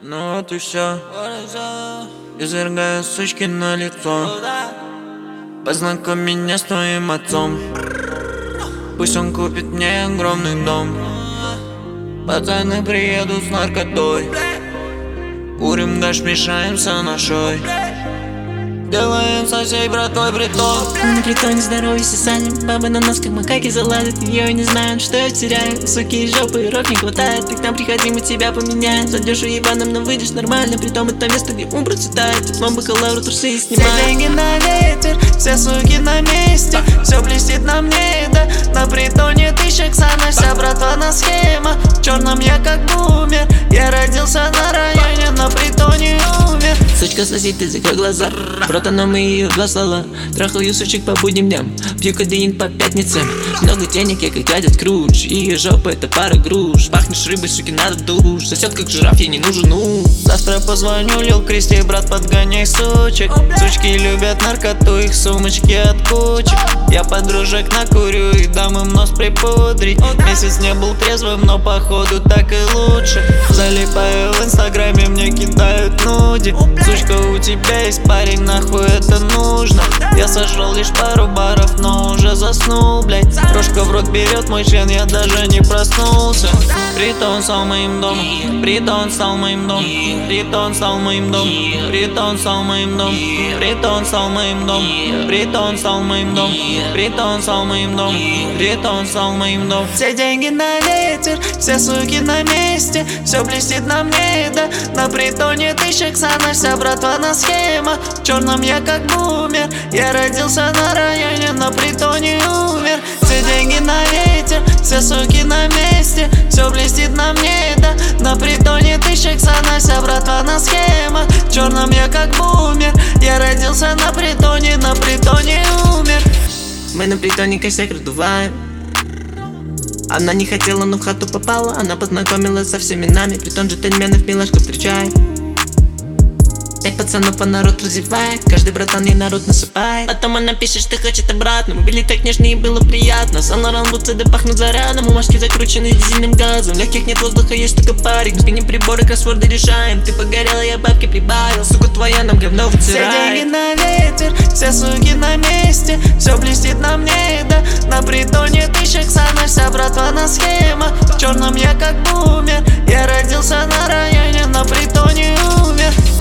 Ну вот и все. Извергаю сучки на лицо. Познакомь меня с твоим отцом. Пусть он купит мне огромный дом. Пацаны приедут с наркотой. Курим гаш, мешаемся ношой. Делаем со всей братой притон. На притоне здоровье сосанем. Бабы на нас как макаки заладят. Ее не знают, что я теряю. Суки и жопы, рот не хватает. Ты к нам приходи, мы тебя поменяем. Зайдешь уебаным, но выйдешь нормально. Притом это место, где ум процветает. Теплом бакалавру трусы снимаем. Все деньги на ветер, все суки на месте. Все блестит на мне, да. На притоне тысяча ксана, вся братва на схема. В черном я как бумер. Я родился на районе, на притоне умер. Сучка сосит, ты закрой глаза. Брата, но мы ее два слова. Трахаю сучек по будним дням. Пью кадеин по пятницам. Много денег, я как дядя Скрудж. Ее жопа это пара груш. Пахнешь рыбой, суки, надо душ. Сосет как жираф, ей не нужен уж. Завтра позвоню, Лил Кристи, брат, подгоняй сучек. Сучки любят наркоту, их сумочки от кучек. Я подружек накурю и дам им нос припудрить. Месяц не был трезвым, но походу так и лучше. Залипаю в инстаграме, мне кидают нуди. Сучка, у тебя есть парень, нахуй это нужно? Я сожрал лишь пару баров, но уже заснул, блять. Крошка в рот берет мой член, я даже не проснулся. Притон стал моим домом, притон стал моим домом, притон стал моим домом, притон стал моим домом, притон стал моим домом, притон стал моим домом, притон стал моим домом, притон стал моим домом. Все деньги на ветер, все суки на месте. Все блестит на мне, да. На притоне тысяча ксана, вся братва на схема. В черном я как бумер. Я родился на районе, на притоне умер. Все деньги на ветер, все суки на месте. Все блестит на мне, да. На притоне тысяча ксана, вся братва на схема. В черном я как бумер. Я родился на притоне умер. Мы на притоне косяк раздуваем. Она не хотела, но в хату попала. Она познакомилась со всеми нами. Притон джентльменов милашку встречает. 5 пацанов, а народ разевает. Каждый братан ей народ насыпает. Потом она пишет, что хочет обратно. Мы были так нежны и было приятно. Сан-Лоран, ВЦД пахнут зарядом. Бумажки закручены дизельным газом. Легких нет воздуха, есть только парик. Сгоним приборы, кроссворды решаем. Ты погорела, я бабки прибавил. Сука твоя нам говно вытирает. Все деньги на ветер, все суки на месте. Все блестит на мне, да. На притоне тысяча ксана, вся братва на схема. В черном я как бумер. Я родился на районе, на притоне умер.